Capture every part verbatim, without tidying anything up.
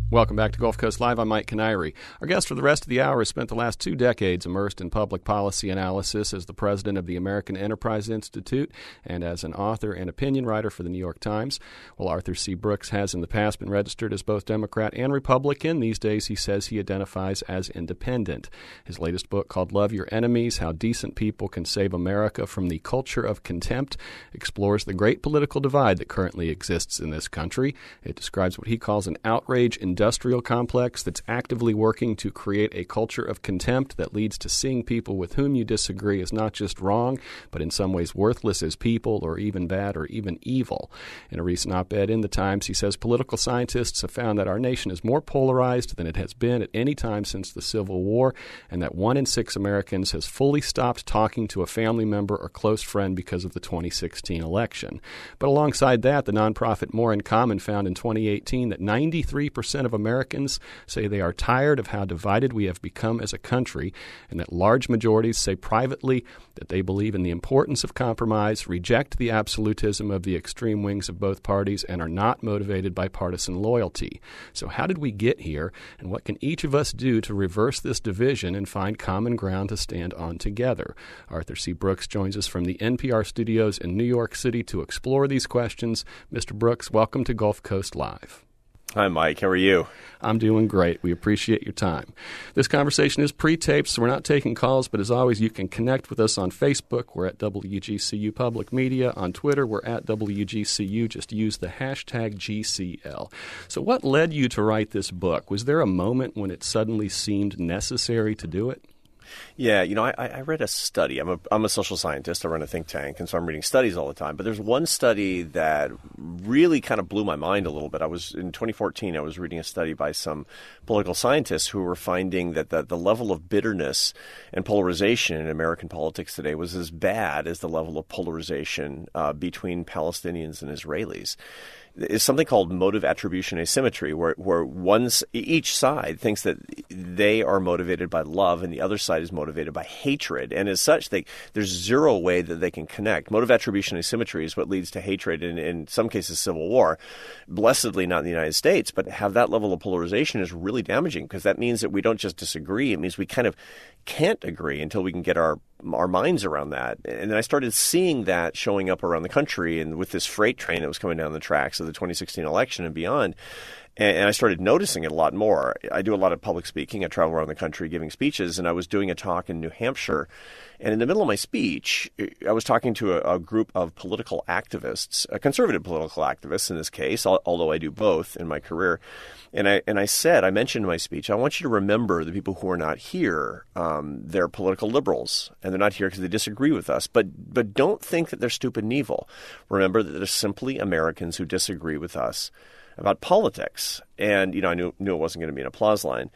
Welcome back to Gulf Coast Live. I'm Mike Canary. Our guest for the rest of the hour has spent the last two decades immersed in public policy analysis as the president of the American Enterprise Institute and as an author and opinion writer for the New York Times. While Arthur C. Brooks has in the past been registered as both Democrat and Republican, these days he says he identifies as independent. His latest book, called Love Your Enemies: How Decent People Can Save America from the Culture of Contempt, explores the great political divide that currently exists in this country. It describes what he calls an outrage industrial complex that's actively working to create a culture of contempt that leads to seeing people with whom you disagree as not just wrong, but in some ways worthless as people, or even bad, or even evil. In a recent op-ed in the Times, he says political scientists have found that our nation is more polarized than it has been at any time since the Civil War, and that one in six Americans has fully stopped talking to a family member or close friend because of the twenty sixteen election. But alongside that, the nonprofit More in Common found in twenty eighteen that ninety-three percent of Americans say they are tired of how divided we have become as a country, and that large majorities say privately that they believe in the importance of compromise, reject the absolutism of the extreme wings of both parties, and are not motivated by partisan loyalty. So how did we get here, and what can each of us do to reverse this division and find common ground to stand on together? Arthur C. Brooks joins us from the N P R studios in New York City to explore these questions. Mister Brooks, welcome to Gulf Coast Live. Hi, Mike. How are you? I'm doing great. We appreciate your time. This conversation is pre-taped, so we're not taking calls, but as always, you can connect with us on Facebook. We're at W G C U Public Media. On Twitter, we're at W G C U. Just use the hashtag G C L. So what led you to write this book? Was there a moment when it suddenly seemed necessary to do it? Yeah, you know, I, I read a study. I'm a, I'm a social scientist. I run a think tank, and so I'm reading studies all the time. But there's one study that really kind of blew my mind a little bit. I was in twenty fourteen, I was reading a study by some political scientists who were finding that the, the level of bitterness and polarization in American politics today was as bad as the level of polarization uh, between Palestinians and Israelis. Is something called motive attribution asymmetry, where where one's each side thinks that they are motivated by love and the other side is motivated by hatred, and as such, they, there's zero way that they can connect. Motive attribution asymmetry is what leads to hatred and, in some cases, civil war. Blessedly, not in the United States, but have that level of polarization is really damaging, because that means that we don't just disagree; it means we kind of can't agree until we can get our our minds around that. And then I started seeing that showing up around the country, and with this freight train that was coming down the tracks of the twenty sixteen election and beyond. And I started noticing it a lot more. I do a lot of public speaking. I travel around the country giving speeches, and I was doing a talk in New Hampshire. And in the middle of my speech, I was talking to a, a group of political activists, a conservative political activists in this case, although I do both in my career. And I and I said, I mentioned in my speech, I want you to remember the people who are not here. Um, they're political liberals, and they're not here because they disagree with us. But but don't think that they're stupid and evil. Remember that they're simply Americans who disagree with us about politics. And, you know, I knew, knew it wasn't going to be an applause line.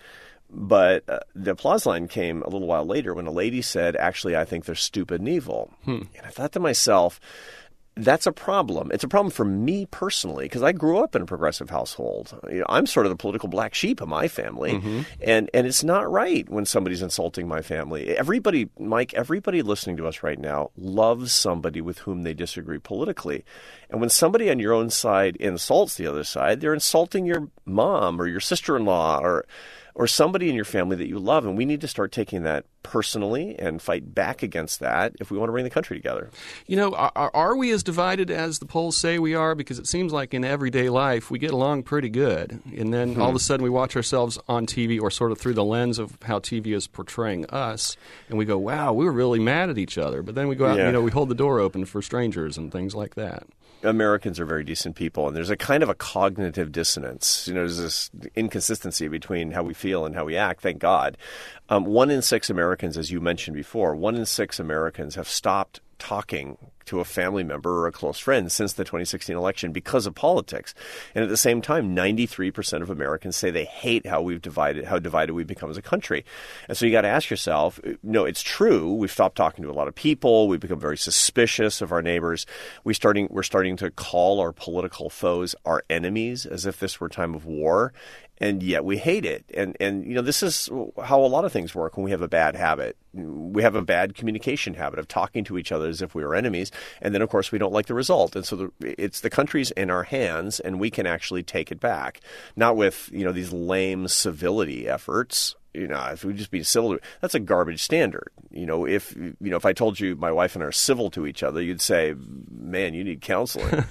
But uh, the applause line came a little while later when a lady said, actually, I think they're stupid and evil. Hmm. And I thought to myself, that's a problem. It's a problem for me personally, because I grew up in a progressive household. You know, I'm sort of the political black sheep of my family, mm-hmm. and and it's not right when somebody's insulting my family. Everybody, Mike, everybody listening to us right now loves somebody with whom they disagree politically. And when somebody on your own side insults the other side, they're insulting your mom or your sister-in-law or or somebody in your family that you love. And we need to start taking that personally and fight back against that if we want to bring the country together. You know, are, are we as divided as the polls say we are? Because it seems like in everyday life we get along pretty good. And then hmm. all of a sudden we watch ourselves on T V, or sort of through the lens of how T V is portraying us, and we go, wow, we were really mad at each other. But then we go out yeah. and, you know, we hold the door open for strangers and things like that. Americans are very decent people, and there's a kind of a cognitive dissonance. You know, there's this inconsistency between how we feel and how we act, thank God. Um, one in six Americans, as you mentioned before, one in six Americans have stopped talking to a family member or a close friend since the twenty sixteen election because of politics. And at the same time, ninety-three percent of Americans say they hate how we've divided, how divided we've become as a country. And so you got to ask yourself, no, it's true. We've stopped talking to a lot of people. We've become very suspicious of our neighbors. We starting, we're starting to call our political foes our enemies as if this were a time of war. And yet we hate it. And, and, you know, this is how a lot of things work when we have a bad habit. We have a bad communication habit of talking to each other as if we were enemies. And then, of course, we don't like the result. And so the, it's the country's in our hands, and we can actually take it back. Not with, you know, these lame civility efforts. You know, if we just be civil, that's a garbage standard. You know, if you know, if I told you my wife and I are civil to each other, you'd say, "Man, you need counseling."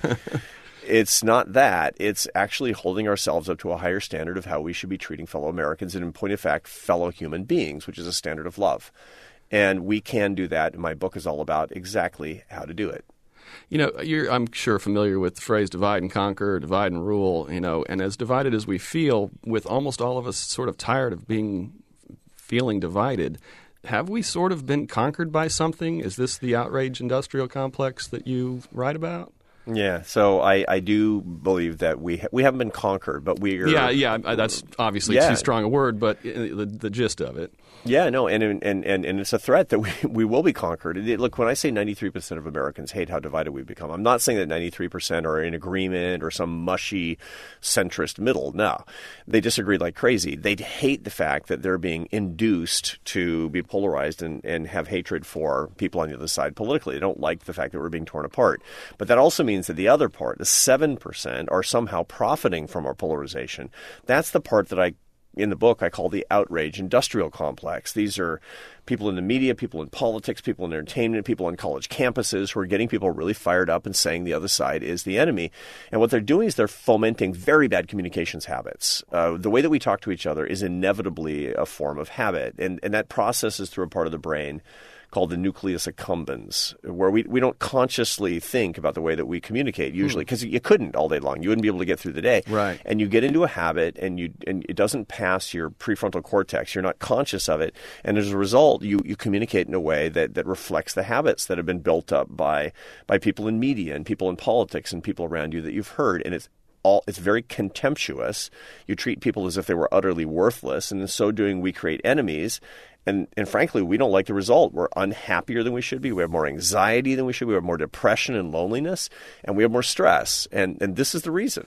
It's not that. It's actually holding ourselves up to a higher standard of how we should be treating fellow Americans and, in point of fact, fellow human beings, which is a standard of love. And we can do that. And my book is all about exactly how to do it. You know, you're, I'm sure, familiar with the phrase divide and conquer, divide and rule, you know, and as divided as we feel, with almost all of us sort of tired of being feeling divided, have we sort of been conquered by something? Is this the outrage industrial complex that you write about? Yeah, so I, I do believe that we ha- we haven't been conquered, but we are. Yeah, yeah, that's obviously yeah. too strong a word, but the, the gist of it. Yeah, no, and and, and, and it's a threat that we, we will be conquered. It, look, when I say ninety-three percent of Americans hate how divided we've become, I'm not saying that ninety-three percent are in agreement or some mushy centrist middle. No, they disagree like crazy. They hate the fact that they're being induced to be polarized and, and have hatred for people on the other side politically. They don't like the fact that we're being torn apart. But that also means that the other part, the seven percent, are somehow profiting from our polarization. That's the part that I in the book I call the outrage industrial complex. These are people in the media, people in politics, people in entertainment, people on college campuses who are getting people really fired up and saying the other side is the enemy. And what they're doing is they're fomenting very bad communications habits. Uh, the way that we talk to each other is inevitably a form of habit, and, and that processes through a part of the brain called the nucleus accumbens, where we, we don't consciously think about the way that we communicate usually, because you couldn't all day long. You wouldn't be able to get through the day. Right. And you get into a habit, and you and it doesn't pass your prefrontal cortex. You're not conscious of it. And as a result, you, you communicate in a way that, that reflects the habits that have been built up by by people in media and people in politics and people around you that you've heard. And it's all it's very contemptuous. You treat people as if they were utterly worthless, and in so doing, we create enemies. And and frankly, we don't like the result. We're unhappier than we should be. We have more anxiety than we should. We have more depression and loneliness, and we have more stress. And and this is the reason.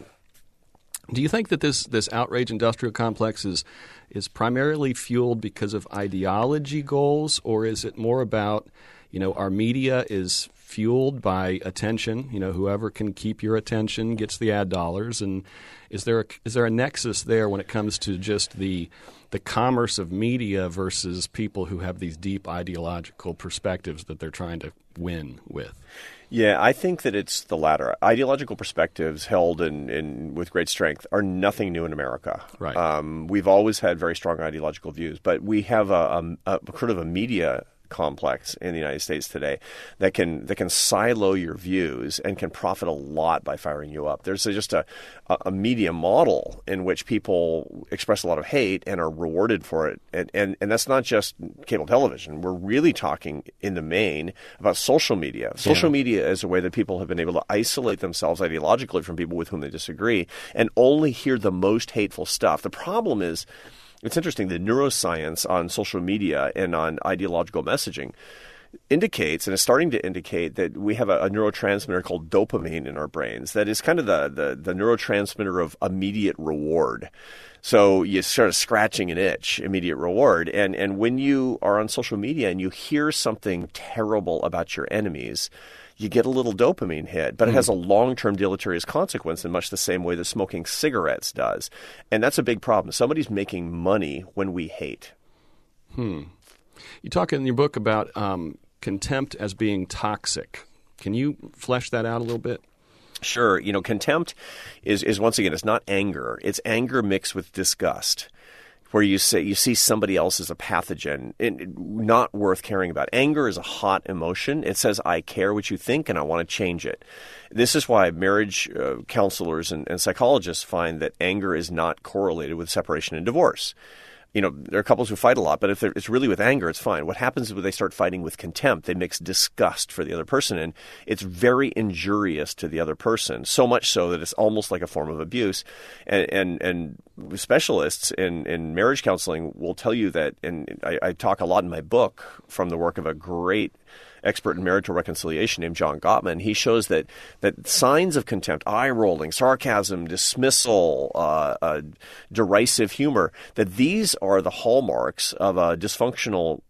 Do you think that this this outrage industrial complex is is primarily fueled because of ideology goals, or is it more about, you know, our media is fueled by attention? You know, whoever can keep your attention gets the ad dollars. And is there a, is there a nexus there when it comes to just the the commerce of media versus people who have these deep ideological perspectives that they're trying to win with? Yeah, I think that it's the latter. Ideological perspectives held in, in with great strength are nothing new in America. Right. Um, we've always had very strong ideological views, but we have a, a, a sort of a media complex in the United States today that can that can silo your views and can profit a lot by firing you up. There's a, just a, a media model in which people express a lot of hate and are rewarded for it. And, and, and that's not just cable television. We're really talking in the main about social media. Social yeah. media is a way that people have been able to isolate themselves ideologically from people with whom they disagree and only hear the most hateful stuff. The problem is, it's interesting, the neuroscience on social media and on ideological messaging indicates, and is starting to indicate, that we have a, a neurotransmitter called dopamine in our brains that is kind of the, the, the neurotransmitter of immediate reward. So you start scratching an itch, immediate reward. And, and when you are on social media and you hear something terrible about your enemies, you get a little dopamine hit, but it has a long-term deleterious consequence in much the same way that smoking cigarettes does. And that's a big problem. Somebody's making money when we hate. Hmm. You talk in your book about um, contempt as being toxic. Can you flesh that out a little bit? Sure. You know, contempt is, is once again, it's not anger. It's anger mixed with disgust, where you say you see somebody else as a pathogen, and not worth caring about. Anger is a hot emotion. It says, I care what you think, and I want to change it. This is why marriage uh, counselors and, and psychologists find that anger is not correlated with separation and divorce. You know, there are couples who fight a lot, but if it's really with anger, it's fine. What happens is when they start fighting with contempt, they mix disgust for the other person, and it's very injurious to the other person, so much so that it's almost like a form of abuse. And and, and specialists in, in marriage counseling will tell you that, and I, I talk a lot in my book from the work of a great expert in marital reconciliation named John Gottman. He shows that that signs of contempt, eye-rolling, sarcasm, dismissal, uh, uh, derisive humor, that these are the hallmarks of a dysfunctional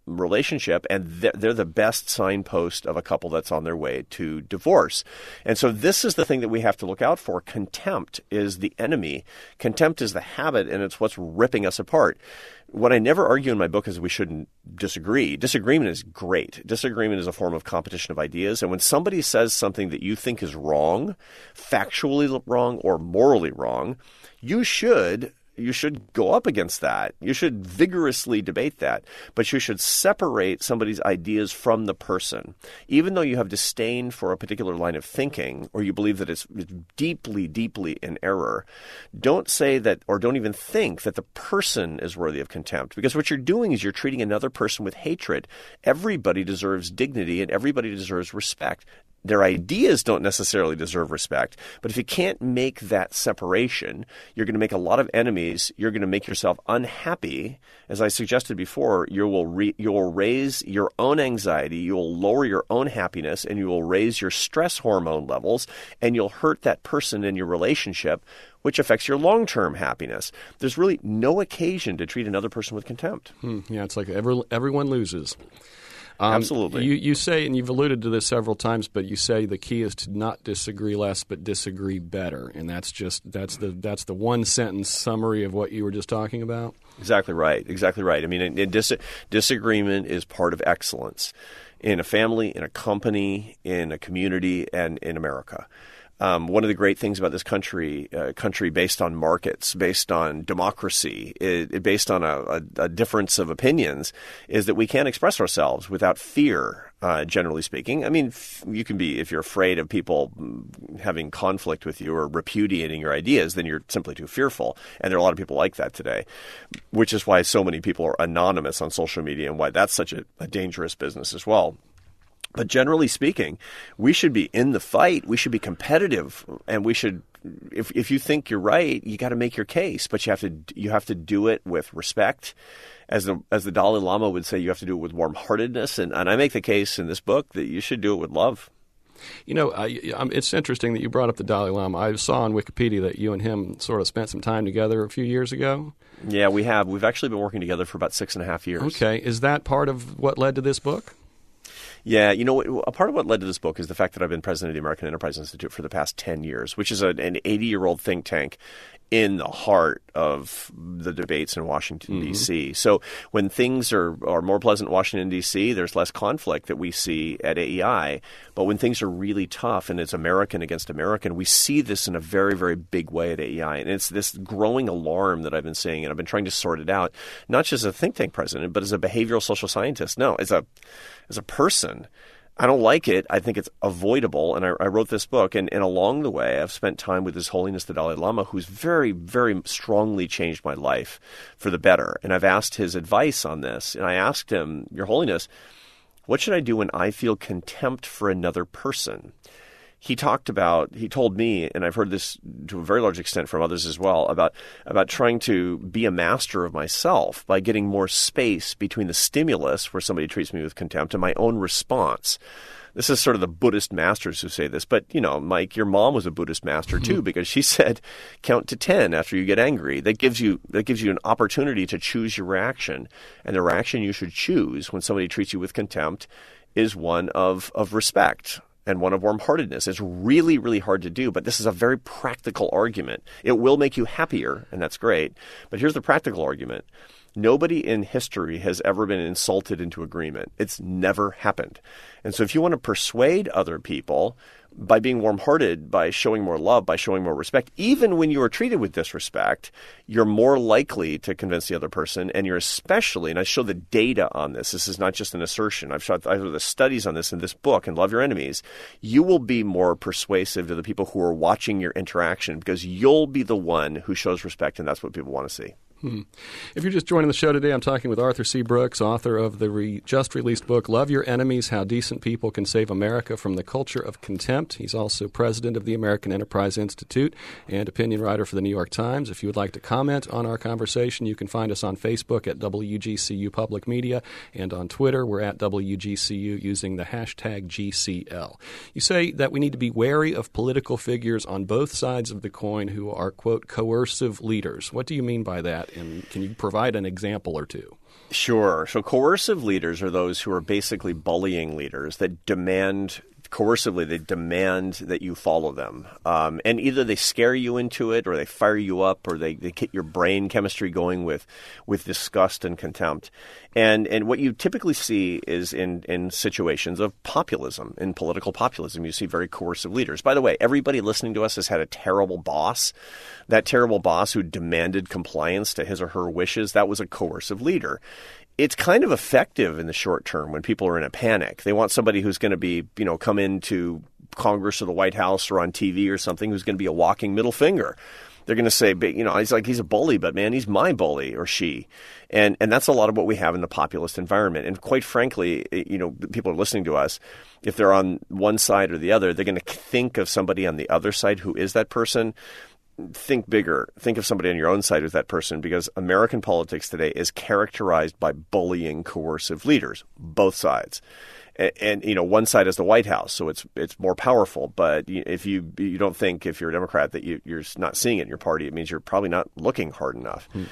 relationship, and they're, they're the best signpost of a couple that's on their way to divorce. And so this is the thing that we have to look out for. Contempt is the enemy. Contempt is the habit, and it's what's ripping us apart. What I never argue in my book is we shouldn't disagree. Disagreement is great. Disagreement is a form of competition of ideas. And when somebody says something that you think is wrong, factually wrong or morally wrong, you should You should go up against that. You should vigorously debate that. But you should separate somebody's ideas from the person. Even though you have disdain for a particular line of thinking, or you believe that it's deeply, deeply in error, don't say that, or don't even think that the person is worthy of contempt. Because what you're doing is you're treating another person with hatred. Everybody deserves dignity, and everybody deserves respect. Their ideas don't necessarily deserve respect, but if you can't make that separation, you're going to make a lot of enemies. You're going to make yourself unhappy. As I suggested before, you will re- you will raise your own anxiety, you will lower your own happiness, and you will raise your stress hormone levels, and you'll hurt that person in your relationship, which affects your long-term happiness. There's really no occasion to treat another person with contempt. Hmm. Yeah, it's like every, everyone loses. Um, Absolutely. You, you say, and you've alluded to this several times, but you say the key is to not disagree less, but disagree better, and that's just that's the that's the one sentence summary of what you were just talking about. Exactly right. Exactly right. I mean, it, it dis- disagreement is part of excellence in a family, in a company, in a community, and in America. Um, one of the great things about this country, uh, country based on markets, based on democracy, it, it based on a, a, a difference of opinions, is that we can express ourselves without fear, uh, generally speaking. I mean, f- you can be, if you're afraid of people having conflict with you or repudiating your ideas, then you're simply too fearful. And there are a lot of people like that today, which is why so many people are anonymous on social media and why that's such a, a dangerous business as well. But generally speaking, we should be in the fight. We should be competitive, and we should. If if you think you're right, you got to make your case. But you have to you have to do it with respect, as the as the Dalai Lama would say. You have to do it with warm-heartedness, and, and I make the case in this book that you should do it with love. You know, I, it's interesting that you brought up the Dalai Lama. I saw on Wikipedia that you and him sort of spent some time together a few years ago. Yeah, we have. We've actually been working together for about six and a half years. Okay, is that part of what led to this book? Yeah, you know, a part of what led to this book is the fact that I've been president of the American Enterprise Institute for the past ten years, which is a, an eighty-year-old think tank in the heart of the debates in Washington, mm-hmm. D C So when things are, are more pleasant in Washington, D C, there's less conflict that we see at A E I. But when things are really tough and it's American against American, we see this in a very, very big way at A E I. And it's this growing alarm that I've been seeing, and I've been trying to sort it out, not just as a think tank president, but as a behavioral social scientist. No, as a as a person. I don't like it. I think it's avoidable. And I, I wrote this book. And, and along the way, I've spent time with His Holiness the Dalai Lama, who's very, very strongly changed my life for the better. And I've asked his advice on this. And I asked him, Your Holiness, what should I do when I feel contempt for another person? He talked about, he told me, and I've heard this to a very large extent from others as well, about about trying to be a master of myself by getting more space between the stimulus, where somebody treats me with contempt, and my own response. This is sort of the Buddhist masters who say this. But, you know, Mike, your mom was a Buddhist master too, because she said, count to ten after you get angry. That gives you that gives you an opportunity to choose your reaction. And the reaction you should choose when somebody treats you with contempt is one of, of respect. And one of warm-heartedness. It's really, really hard to do, but this is a very practical argument. It will make you happier, and that's great. But here's the practical argument. Nobody in history has ever been insulted into agreement. It's never happened. And so if you want to persuade other people by being warm-hearted, by showing more love, by showing more respect, even when you are treated with disrespect, you're more likely to convince the other person, and you're especially, and I show the data on this, this is not just an assertion, I've shot I have the studies on this in this book, and Love Your Enemies, you will be more persuasive to the people who are watching your interaction, because you'll be the one who shows respect, and that's what people want to see. Hmm. If you're just joining the show today, I'm talking with Arthur C. Brooks, author of the re- just-released book, Love Your Enemies, How Decent People Can Save America from the Culture of Contempt. He's also president of the American Enterprise Institute and opinion writer for the New York Times. If you would like to comment on our conversation, you can find us on Facebook at W G C U Public Media, and on Twitter, we're at W G C U using the hashtag G C L. You say that we need to be wary of political figures on both sides of the coin who are, quote, coercive leaders. What do you mean by that? And can you provide an example or two? Sure. So coercive leaders are those who are basically bullying leaders that demand coercively, they demand that you follow them. Um, and either they scare you into it or they fire you up or they, they get your brain chemistry going with with disgust and contempt. And and what you typically see is in, in situations of populism, in political populism, you see very coercive leaders. By the way, everybody listening to us has had a terrible boss. That terrible boss who demanded compliance to his or her wishes, that was a coercive leader. It's kind of effective in the short term when people are in a panic. They want somebody who's going to be, you know, come into Congress or the White House or on T V or something who's going to be a walking middle finger. They're going to say, you know, he's like, he's a bully, but man, he's my bully or she. And and that's a lot of what we have in the populist environment. And quite frankly, you know, people are listening to us. If they're on one side or the other, they're going to think of somebody on the other side who is that person. Think bigger. Think of somebody on your own side who's that person, because American politics today is characterized by bullying coercive leaders, both sides. And, and you know, one side is the White House, so it's it's more powerful. But if you you don't think, if you're a Democrat, that you, you're not seeing it in your party, it means you're probably not looking hard enough. Hmm.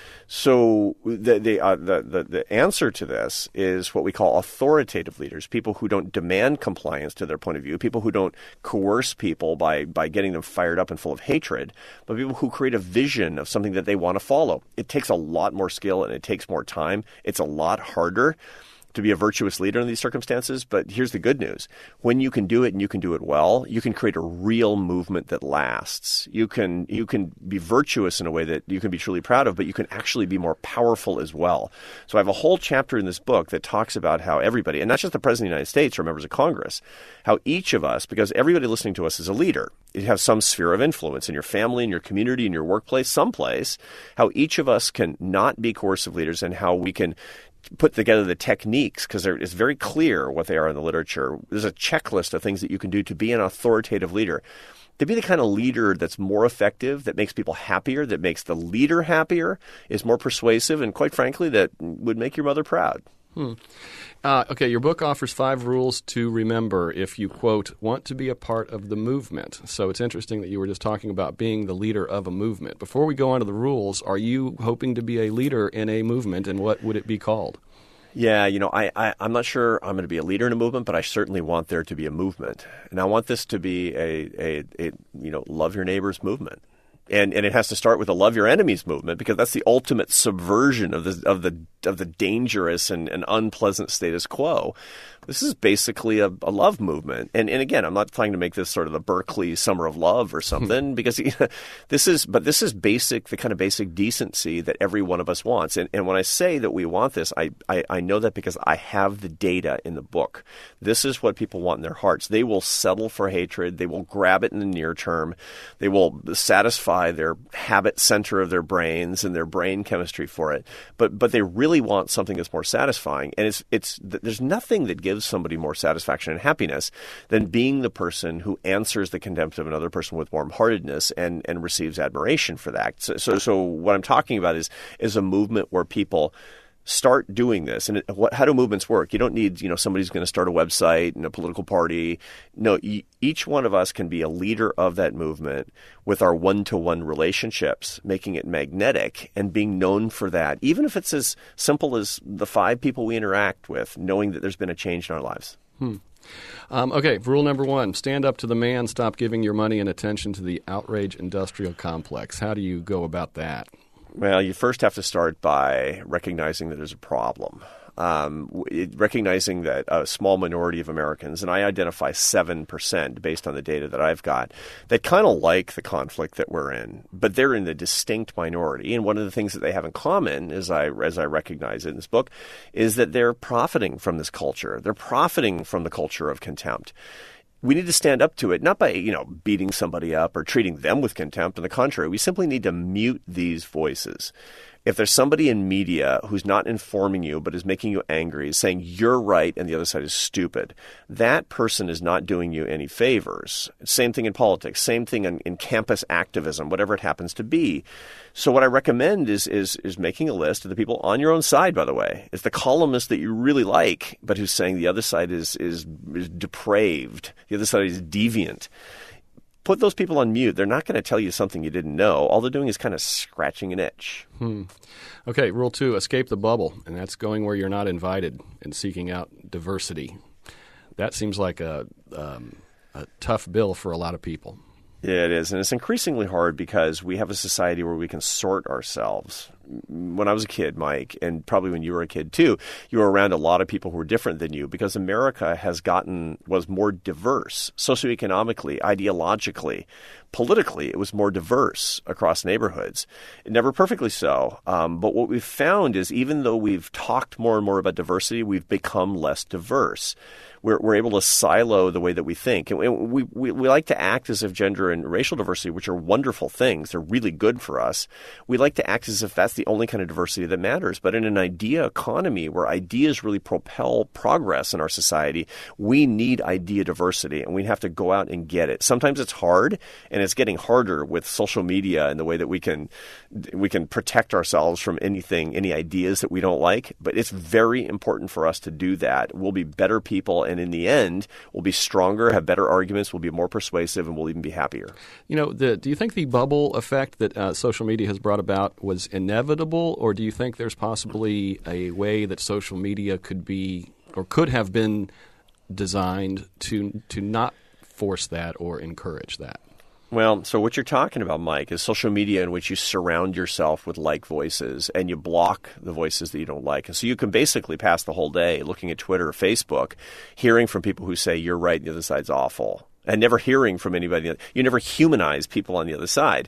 So the the, uh, the the the answer to this is what we call authoritative leaders, people who don't demand compliance to their point of view, people who don't coerce people by by getting them fired up and full of hatred, but people who create a vision of something that they want to follow. It takes a lot more skill and it takes more time. It's a lot harder to be a virtuous leader in these circumstances. But here's the good news. When you can do it and you can do it well, you can create a real movement that lasts. You can you can be virtuous in a way that you can be truly proud of, but you can actually be more powerful as well. So I have a whole chapter in this book that talks about how everybody, and not just the President of the United States or members of Congress, how each of us, because everybody listening to us is a leader, you have some sphere of influence in your family, in your community, in your workplace, someplace, how each of us can not be coercive leaders and how we can put together the techniques, because it's very clear what they are in the literature. There's a checklist of things that you can do to be an authoritative leader, to be the kind of leader that's more effective, that makes people happier, that makes the leader happier, is more persuasive, and quite frankly, that would make your mother proud. Hmm. Uh, okay, your book offers five rules to remember if you, quote, want to be a part of the movement. So it's interesting that you were just talking about being the leader of a movement. Before we go on to the rules, are you hoping to be a leader in a movement, and what would it be called? Yeah, you know, I, I, I'm not sure I'm going to be a leader in a movement, but I certainly want there to be a movement. And I want this to be a, a, a you know, love your neighbors movement. And and it has to start with a love your enemies movement, because that's the ultimate subversion of the of the of the dangerous and, and unpleasant status quo. This is basically a, a love movement. And and again, I'm not trying to make this sort of the Berkeley Summer of Love or something, because this is but this is basic, the kind of basic decency that every one of us wants. And and when I say that we want this, I, I, I know that because I have the data in the book. This is what people want in their hearts. They will settle for hatred. They will grab it in the near term. They will satisfy their habit center of their brains and their brain chemistry for it. But but they really want something that's more satisfying. And it's it's there's nothing that gives somebody more satisfaction and happiness than being the person who answers the contempt of another person with warm-heartedness and, and receives admiration for that. So, so so what I'm talking about is is a movement where people start doing this. And it, what, how do movements work? You don't need, you know, somebody's going to start a website and a political party. No, e- each one of us can be a leader of that movement with our one-to-one relationships, making it magnetic and being known for that, even if it's as simple as the five people we interact with, knowing that there's been a change in our lives. Hmm. Um, okay, rule number one, stand up to the man, stop giving your money and attention to the outrage industrial complex. How do you go about that? Well, you first have to start by recognizing that there's a problem. Um, it, recognizing that a small minority of Americans, and I identify seven percent based on the data that I've got, that kind of like the conflict that we're in, but they're in the distinct minority. And one of the things that they have in common, as I, as I recognize it in this book, is that they're profiting from this culture. They're profiting from the culture of contempt. We need to stand up to it, not by, you know, beating somebody up or treating them with contempt. On the contrary, we simply need to mute these voices. If there's somebody in media who's not informing you but is making you angry, is saying you're right and the other side is stupid, that person is not doing you any favors. Same thing in politics, same thing in, in campus activism, whatever it happens to be. So what I recommend is is is making a list of the people on your own side, by the way. It's the columnist that you really like, but who's saying the other side is is, is depraved, the other side is deviant. put those people on mute. They're not going to tell you something you didn't know. All they're doing is kind of scratching an itch. Hmm. Okay, rule two, escape the bubble, and that's going where you're not invited and seeking out diversity. That seems like a, um, a tough bill for a lot of people. Yeah, it is. And it's increasingly hard because we have a society where we can sort ourselves. When I was a kid, Mike, and probably when you were a kid too, you were around a lot of people who were different than you because America has gotten, was more diverse socioeconomically, ideologically, politically. It was more diverse across neighborhoods. Never perfectly so. Um, but what we've found is even though we've talked more and more about diversity, we've become less diverse. We're, we're able to silo the way that we think. And we, we, we like to act as if gender and racial diversity, which are wonderful things, they're really good for us. We like to act as if that's the only kind of diversity that matters. But in an idea economy where ideas really propel progress in our society, we need idea diversity, and we have to go out and get it. Sometimes it's hard, and it's getting harder with social media and the way that we can we can protect ourselves from anything, any ideas that we don't like. But it's very important for us to do that. We'll be better people, and in the end, we'll be stronger, have better arguments, we'll be more persuasive, and we'll even be happier. You know, the, do you think the bubble effect that uh, social media has brought about was inevitable, or do you think there's possibly a way that social media could be or could have been designed to to not force that or encourage that? Well, so what you're talking about, Mike, is social media in which you surround yourself with like voices and you block the voices that you don't like. And so you can basically pass the whole day looking at Twitter or Facebook, hearing from people who say you're right and the other side's awful, and never hearing from anybody. You never humanize people on the other side.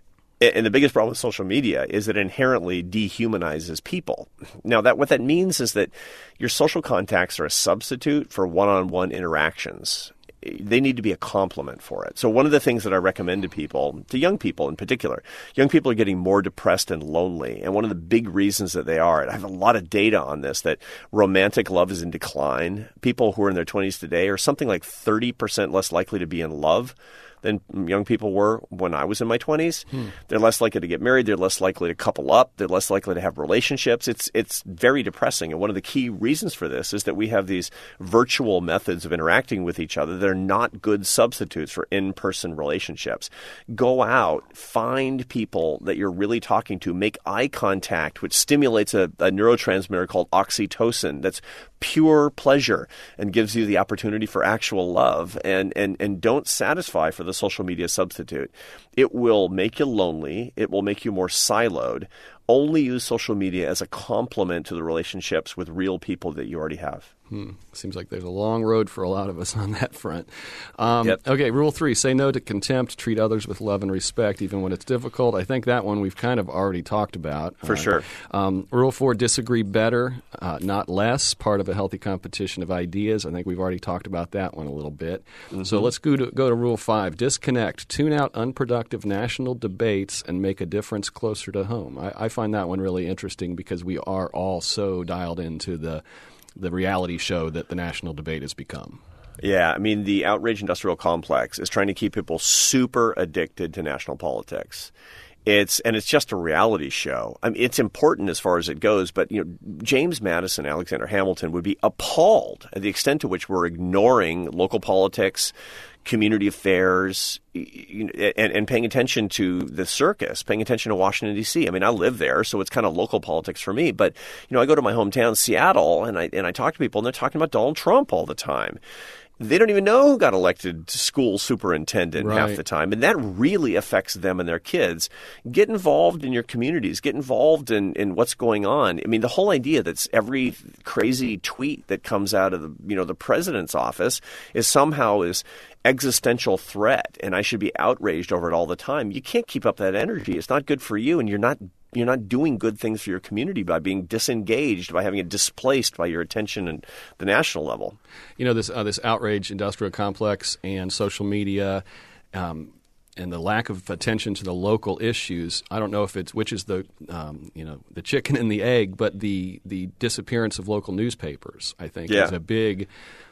And the biggest problem with social media is it inherently dehumanizes people. Now, that what that means is that your social contacts are a substitute for one-on-one interactions. They need to be a complement for it. So one of the things that I recommend to people, to young people in particular, young people are getting more depressed and lonely. And one of the big reasons that they are, and I have a lot of data on this, that romantic love is in decline. People who are in their twenties today are something like thirty percent less likely to be in love than young people were when I was in my twenties. Hmm. They're less likely to get married. They're less likely to couple up. They're less likely to have relationships. It's it's very depressing. And one of the key reasons for this is that we have these virtual methods of interacting with each other that are not good substitutes for in-person relationships. Go out, find people that you're really talking to, make eye contact, which stimulates a, a neurotransmitter called oxytocin that's pure pleasure and gives you the opportunity for actual love, and, and, and don't satisfy for the social media substitute. It will make you lonely. It will make you more siloed. Only use social media as a complement to the relationships with real people that you already have. Hmm. Seems like there's a long road for a lot of us on that front. Um, yep. Okay, rule three, say no to contempt, treat others with love and respect even when it's difficult. I think that one we've kind of already talked about. For uh, sure. Um, rule four, disagree better, uh, not less, part of a healthy competition of ideas. I think we've already talked about that one a little bit. Mm-hmm. So let's go to, go to rule five, disconnect, tune out unproductive national debates and make a difference closer to home. I, I find that one really interesting because we are all so dialed into the the reality show that the national debate has become. Yeah, I mean, the outrage industrial complex is trying to keep people super addicted to national politics. It's and it's just a reality show. I mean, it's important as far as it goes, but you know, James Madison, Alexander Hamilton would be appalled at the extent to which we're ignoring local politics, community affairs, and, and paying attention to the circus, paying attention to Washington, D C. I mean, I live there, so it's kind of local politics for me. But, you know, I go to my hometown, Seattle, and I and I talk to people, and they're talking about Donald Trump all the time. They don't even know who got elected school superintendent right. half the time. And that really affects them and their kids. Get involved in your communities. Get involved in, in what's going on. I mean, the whole idea that every crazy tweet that comes out of the, you know, the president's office is somehow is existential threat, and I should be outraged over it all the time. You can't keep up that energy. It's not good for you, and you're not You're not doing good things for your community by being disengaged, by having it displaced by your attention at the national level. You know, this uh, this outrage industrial complex and social media um, and the lack of attention to the local issues, I don't know if it's which is the um, you know the chicken and the egg, but the the disappearance of local newspapers, I think, yeah. is a big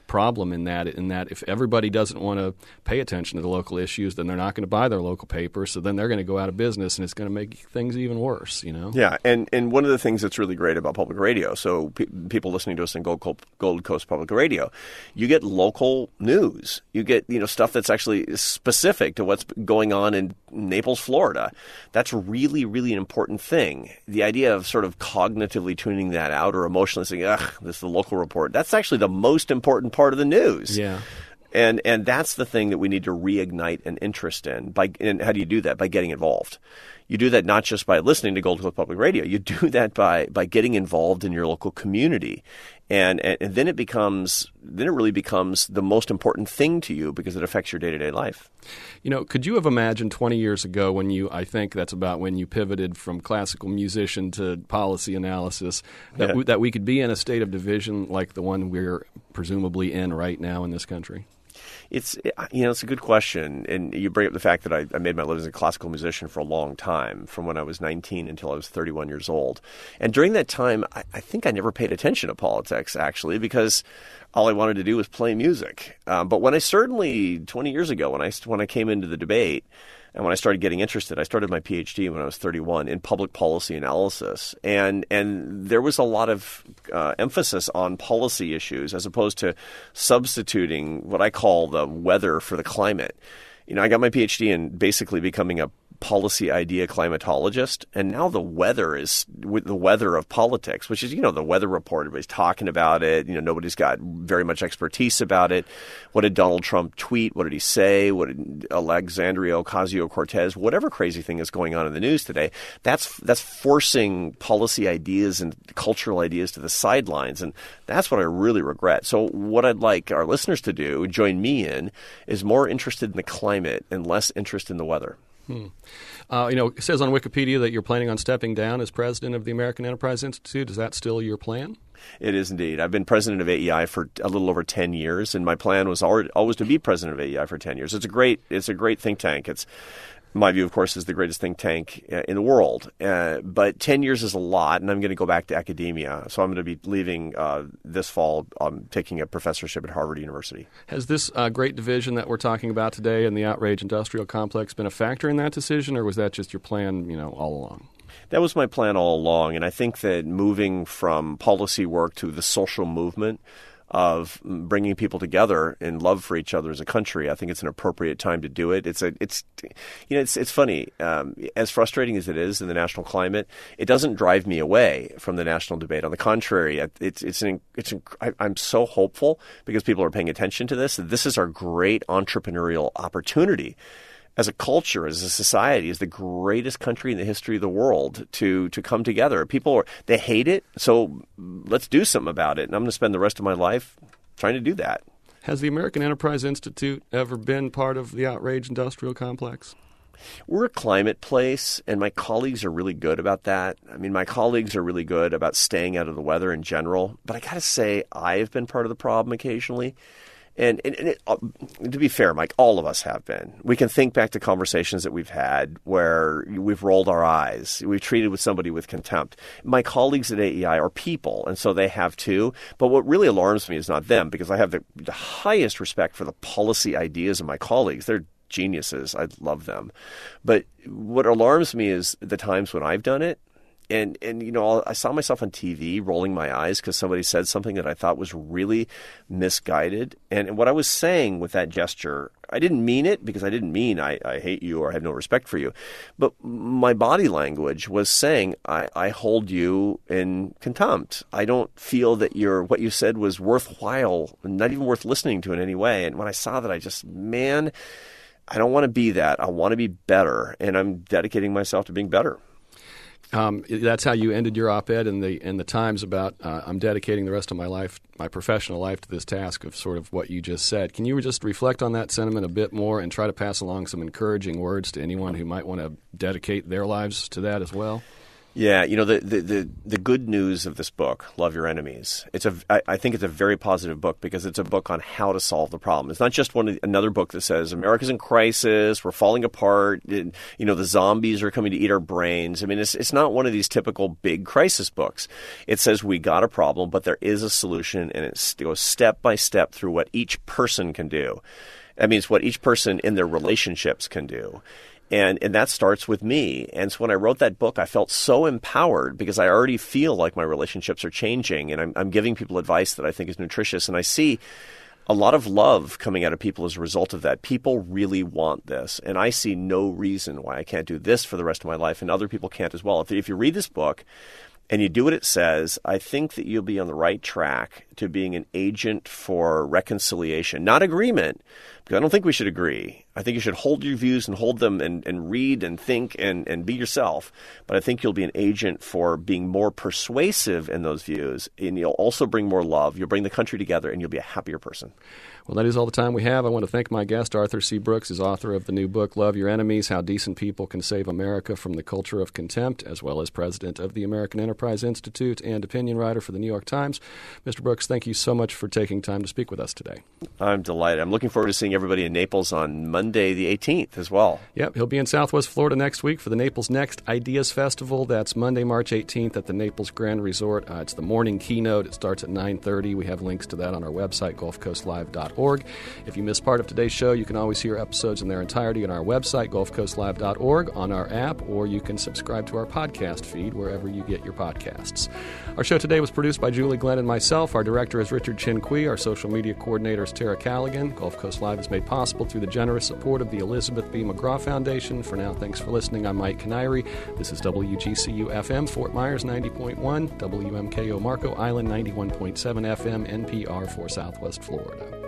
problem in that. In that, if everybody doesn't want to pay attention to the local issues, then they're not going to buy their local paper. So then they're going to go out of business, and it's going to make things even worse. You know? Yeah, and and one of the things that's really great about public radio. So pe- people listening to us in Gold Coast, Gold Coast Public Radio, you get local news. You get you know stuff that's actually specific to what's going on in Naples, Florida. That's really, really an important thing. The idea of sort of cognitively tuning that out or emotionally saying, ugh, this is the local report, that's actually the most important part of the news. Yeah. And and that's the thing that we need to reignite an interest in. By and how do you do that? By getting involved. You do that not just by listening to Gold Coast Public Radio. You do that by by getting involved in your local community. And, and and then it becomes then it really becomes the most important thing to you because it affects your day-to-day life. You know, could you have imagined twenty years ago when you, I think that's about when you pivoted from classical musician to policy analysis, that, Yeah. we, that we could be in a state of division like the one we're presumably in right now in this country? It's you know it's a good question, and you bring up the fact that I, I made my living as a classical musician for a long time, from when I was nineteen until I was thirty-one years old. And during that time, I, I think I never paid attention to politics actually, because all I wanted to do was play music. Um, but when I certainly twenty years ago, when I when I came into the debate. And when I started getting interested, I started my P H D when I was thirty-one in public policy analysis. And and there was a lot of uh, emphasis on policy issues as opposed to substituting what I call the weather for the climate. You know, I got my P H D in basically becoming a policy idea climatologist, and now the weather is with the weather of politics, which is, you know, the weather report. Everybody's talking about it. You know, nobody's got very much expertise about it. What did Donald Trump tweet? What did he say? What did Alexandria Ocasio-Cortez? Whatever crazy thing is going on in the news today, that's that's forcing policy ideas and cultural ideas to the sidelines, and that's what I really regret. So what I'd like our listeners to do, join me in, is more interested in the climate and less interest in the weather. Hmm. Uh, you know, it says on Wikipedia that you're planning on stepping down as president of the American Enterprise Institute. Is that still your plan? It is indeed. I've been president of A E I for a little over ten years, and my plan was already, always to be president of A E I for ten years. It's a great, it's a great think tank. It's my view, of course, is the greatest think tank uh, in the world. Uh, but ten years is a lot, and I'm going to go back to academia. So I'm going to be leaving uh, this fall, um, taking a professorship at Harvard University. Has this uh, great division that we're talking about today in the outrage industrial complex been a factor in that decision, or was that just your plan, you know, all along? That was my plan all along, and I think that moving from policy work to the social movement of bringing people together in love for each other as a country, I think it's an appropriate time to do it. It's a, it's, you know, it's it's funny. Um, as frustrating as it is in the national climate, it doesn't drive me away from the national debate. On the contrary, it's it's an, it's an, I, I'm so hopeful because people are paying attention to this. This is our great entrepreneurial opportunity. As a culture, as a society, as the greatest country in the history of the world to to come together. People, are, they hate it, so let's do something about it. And I'm going to spend the rest of my life trying to do that. Has the American Enterprise Institute ever been part of the outrage industrial complex? We're a climate place, and my colleagues are really good about that. I mean, my colleagues are really good about staying out of the weather in general. But I got to say, I've been part of the problem occasionally. And, and, and it, uh, to be fair, Mike, all of us have been. We can think back to conversations that we've had where we've rolled our eyes. We've treated with somebody with contempt. My colleagues at A E I are people, and so they have too. But what really alarms me is not them, because I have the, the highest respect for the policy ideas of my colleagues. They're geniuses. I love them. But what alarms me is the times when I've done it. And, and you know, I saw myself on T V rolling my eyes because somebody said something that I thought was really misguided. And what I was saying with that gesture, I didn't mean it because I didn't mean I, I hate you or I have no respect for you. But my body language was saying, I, I hold you in contempt. I don't feel that your what you said was worthwhile, not even worth listening to in any way. And when I saw that, I just, man, I don't want to be that. I want to be better. And I'm dedicating myself to being better. Um, that's how you ended your op-ed in the in the Times about uh, I'm dedicating the rest of my life, my professional life, to this task of sort of what you just said. Can you just reflect on that sentiment a bit more and try to pass along some encouraging words to anyone who might want to dedicate their lives to that as well? Yeah, you know, the, the, the, the good news of this book, Love Your Enemies, it's a, I, I think it's a very positive book because it's a book on how to solve the problem. It's not just one of the, another book that says America's in crisis, we're falling apart, and, you know, the zombies are coming to eat our brains. I mean, it's it's not one of these typical big crisis books. It says we got a problem, but there is a solution, and it goes step by step through what each person can do. That means what each person in their relationships can do. And and that starts with me. And so when I wrote that book, I felt so empowered because I already feel like my relationships are changing and I'm, I'm giving people advice that I think is nutritious. And I see a lot of love coming out of people as a result of that. People really want this. And I see no reason why I can't do this for the rest of my life and other people can't as well. If, if you read this book and you do what it says, I think that you'll be on the right track to being an agent for reconciliation, not agreement, because I don't think we should agree. I think you should hold your views and hold them and, and read and think and, and be yourself. But I think you'll be an agent for being more persuasive in those views, and you'll also bring more love. You'll bring the country together, and you'll be a happier person. Well, that is all the time we have. I want to thank my guest, Arthur C. Brooks, is author of the new book, Love Your Enemies, How Decent People Can Save America from the Culture of Contempt, as well as president of the American Enterprise Institute and opinion writer for the New York Times. Mister Brooks, thank you so much for taking time to speak with us today. I'm delighted. I'm looking forward to seeing everybody in Naples on Monday the eighteenth as well. Yep, he'll be in Southwest Florida next week for the Naples Next Ideas Festival. That's Monday, March eighteenth at the Naples Grand Resort. Uh, it's the morning keynote. It starts at nine thirty. We have links to that on our website, gulf coast live dot org. If you missed part of today's show, you can always hear episodes in their entirety on our website, gulf coast live dot org, on our app, or you can subscribe to our podcast feed wherever you get your podcasts. Our show today was produced by Julie Glenn and myself. Our director is Richard Chin Kui. Our social media coordinator is Tara Callaghan. Gulf Coast Live is made possible through the generous support of the Elizabeth B. McGraw Foundation. For now, thanks for listening. I'm Mike Canary. This is W G C U F M, Fort Myers ninety point one, W M K O Marco Island ninety-one point seven F M, N P R for Southwest Florida.